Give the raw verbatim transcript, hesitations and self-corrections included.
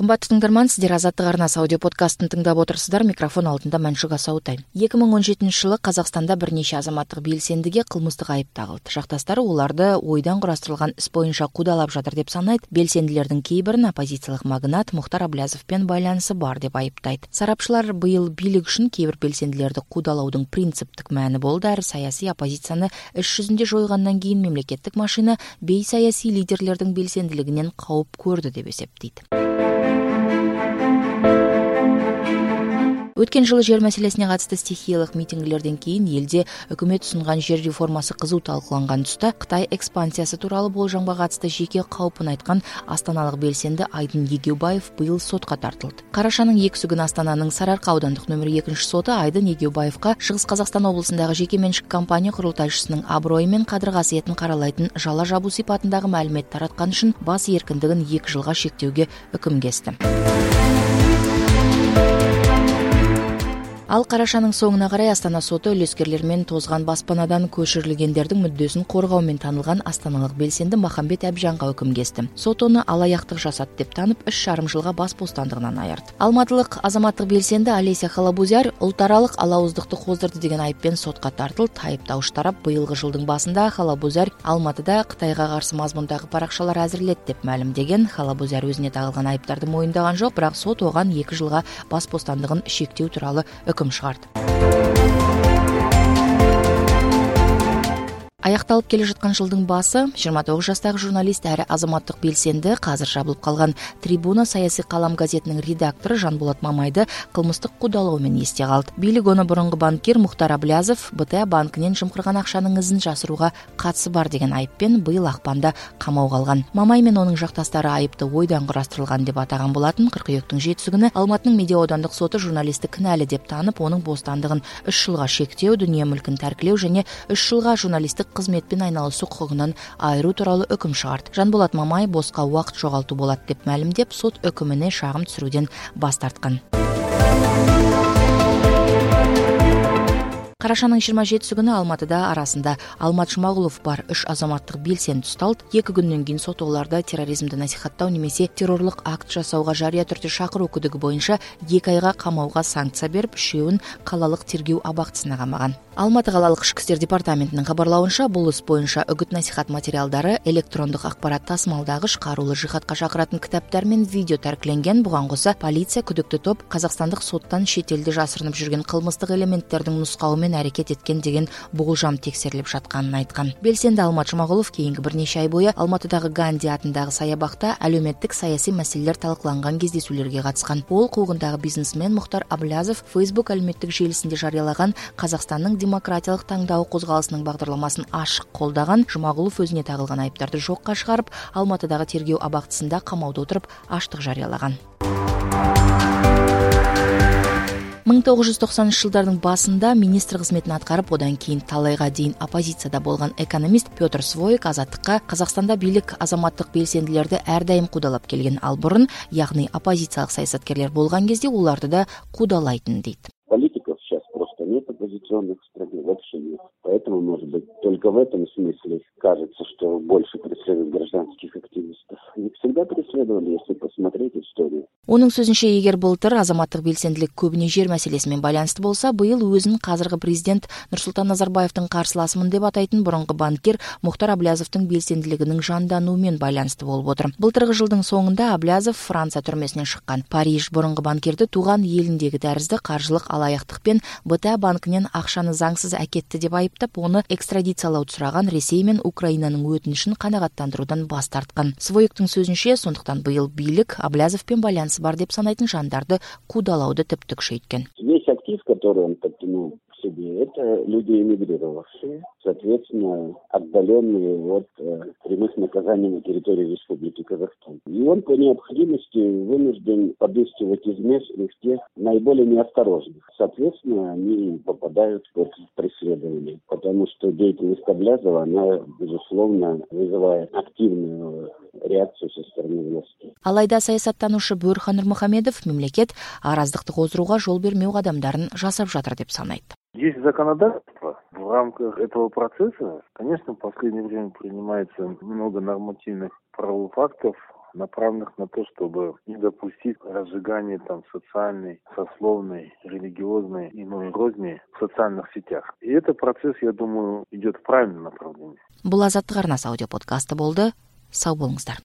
Қымбатты тыңдарман, сіздер Азаттық арнасы аудиоподкастын тыңдап отырсыздар. Микрофон алдында Мәншүк Асаутайн. екі мың он жетінші жылы Қазақстанда бірнеше азаматтық белсендіге қылмыстық айып тағылды. Жақтастары оларды ойдан құрастырылған іс бойынша қудалап жатыр деп санайды. Белсенділердің кейбірін оппозициялық магнат Мұхтар Аблязовпен байланысы бар деп айыптайды. Сарапшылар биыл билік үшін кейбір белсенділерді қудалаудың принциптік мәні болды, әрі саяси оппозицияны іс жүзінде жойғаннан кейін мемлекеттік машина бейсаяси лидерлердің белсенділігінен қауіп көрді деп есептейді. Өткен жылы жер мәселесіне қатысты стихиялық митингілерден кейін елде үкімет ұсынған жер реформасы қызу талқыланған тұста Қытай экспансиясы туралы болжамға қатысты жеке қаупін айтқан астаналық белсенді Айдын Егеубаев биыл сотқа тартылды. Қарашаның екісі күні Астананың Сарыарқа аудандық нөмірі екінші соты Айдын Егеубаевқа Шығыс Қазақстан облысындағы жекеменшік компания құрылтайшысының абыройы мен қадір қасиетін қаралайтын жала жабу сипатындағы мәлімет таратқан үшін бас еркіндігін екі жылға шектеуге үкім кесті. Ал қарашаның соңына қарай Астана соты үлескерлермен тозған баспанадан көшірілгендердің мүддесін қорғаумен танылған астаналық белсенді Махамбет Әбжанға үкім кесті. Сот оны алаяқтық жасады деп танып, үш жарым жылға бас бостандығынан айырды. Алматылық азаматтық белсенді Олеся Халабузяр ұлтаралық алауыздықты қоздырды деген айыппен сотқа тартылды. Айыптауыш тарап биылғы жылдың басында Халабузяр Алматыда Қытайға қарсы мазмұндағы парақшалар әзірледі деп мәлімдеген. Халабузяр өзіне тағылған айыптарды мойындаған жоқ, бірақ сот оған екі жылға бас бостандығын шектеу туралы үкім шығарды. Аяқталып келе жатқан жылдың басы жиырма тоғыз жастағы журналист әрі азаматтық белсенді қазір жабылып қалған Трибуна саяси қалам газетінің редакторы Жанболат Мамайды қылмыстық қудалаумен есте қалды. Билік оны бұрынғы банкир Мұхтар Аблязов бэ тэ а банкінен жымқырған ақшаның ізін жасыруға қатысы бар деген айыппен биыл ақпанда қамауға алған. Мамай мен оның жақтастары айыпты ойдан құрастырылған деп атаған болатын. Қыркүйектің жетісі күні Алматының медиа аудандық соты журналисті кінәлі деп танып, оның бостандығын үш жылға шектеу, дүние мүлкін тәркілеу және үш жылға журналистік қызметпен айналысу құқығынан айыру туралы үкім шығарды. Жанболат Мамай босқа уақыт жоғалту болады деп мәлімдеп, сот үкіміне шағым түсіруден бас тартқан. Қарашаның жиырма жетісі күні Алматыда арасында Алмат Жұмағұлов бар үш азаматтық белсенді ұсталды. Екі күннен кейін сот оларды терроризмді насихаттау немесе террорлық акт жасауға жария түрде шақыру күдігі бойынша екі айға қамауға санкция беріп, үшеуін қалалық тергеу абақтысына қамаған. Алматы қалалық ішкі істер департаментінің хабарлауынша, бұл іс бойынша үгіт-насихат материалдары, электрондық ақпарат тасымалдағыш, қарулы жихадқа шақыратын кітаптар мен видео тәркіленген. Бұған қоса полиция күдікті топ қазақстандық соттан шетелде жасырынып жүрген қылмыстық элементтердің нұсқауымен әрекет еткен деген болжам тексеріліп жатқанын айтқан. Белсенді Алмат Жұмағұлов кейінгі бірнеше ай бойы Алматыдағы Ганди атындағы саябақта әлеуметтік саяси мәселелер талқыланған кездесулерге қатысқан. Ол қуғындағы бизнесмен Мұхтар Аблязов Facebook әлеуметтік желісінде жариялаған Қазақстанның демократиялық таңдау қозғалысының бағдарламасын ашық қолдаған. Жұмағұлов өзіне тағылған айыптарды жоққа шығарып, Алматыдағы тергеу абақтысында қамауда отырып аштық жариялаған. мың тоғыз жүз тоқсаныншы жылдардың басында министр қызметін атқарып, одан кейін талайға дейін оппозицияда болған экономист Петр Своек Азаттыққа Қазақстанда билік азаматтық белсенділерді әрдайым қудалап келген, ал бұрын, яғни оппозициялық саясаткерлер болған кезде оларды да қудалайтын дейді. Политиков сейчас просто нет оппозиционных в стране, вообще нет. Поэтому, может быть, только в этом смысле кажется, что больше преследуют гражданских активистов. Их всегда преследовали, если посмотреть историю. Оның сөзінше, егер былтыр азаматтық белсенділік көбіне жер мәселесімен байланысты болса, биыл өзін қазіргі президент Нұрсұлтан Назарбаевтың қарсыласымын деп атайтын бұрынғы банкир Мұхтар Аблязовтың белсенділігінің жандануымен байланысты болып отыр. Былтырғы жылдың соңында Аблязов Франция түрмесінен шыққан. Париж бұрынғы банкирді туған еліндегі тәрізді қаржылық алаяқтықпен бэ тэ а банкінен ақшаны заңсыз әкетті деп айыптап, оны экстрадициялауды сұраған Ресей мен Украинаның өтінішін қанағаттандырудан бас тартқан. Своектің сөзінше, сондықтан биыл билік Аблязовпен байланысы бар деп санайтын жандарды қудалауды тіпті күшейткен. Весь актив, который он подтянул к себе, это люди эмигрировавшие, соответственно, отдаленные от э, прямых наказаний на территории Республики Казахстан. И он по необходимости вынужден подыскивать из местных тех наиболее неосторожных. Соответственно, они попадают под преследование, потому что деятельность Аблязова, она, безусловно, вызывает активную реакцию со стороны власти. Алайда саясаттанушы Бөрхан Нұрмұхамедов мемлекет араздықты қоздыруға жол бермеу қадамдарын жасап жатыр деп санайды. Есть законодательство. В рамках этого процесса, конечно, в последнее время принимается много нормативных правовых актов, направленных на то, чтобы не допустить разжигания там социальной, сословной, религиозной и иной розни в социальных сетях. И этот процесс, я думаю, идет в правильном направлении. Бұл азаттық арнасы аудиоподкасты болды. Сау болыңыздар.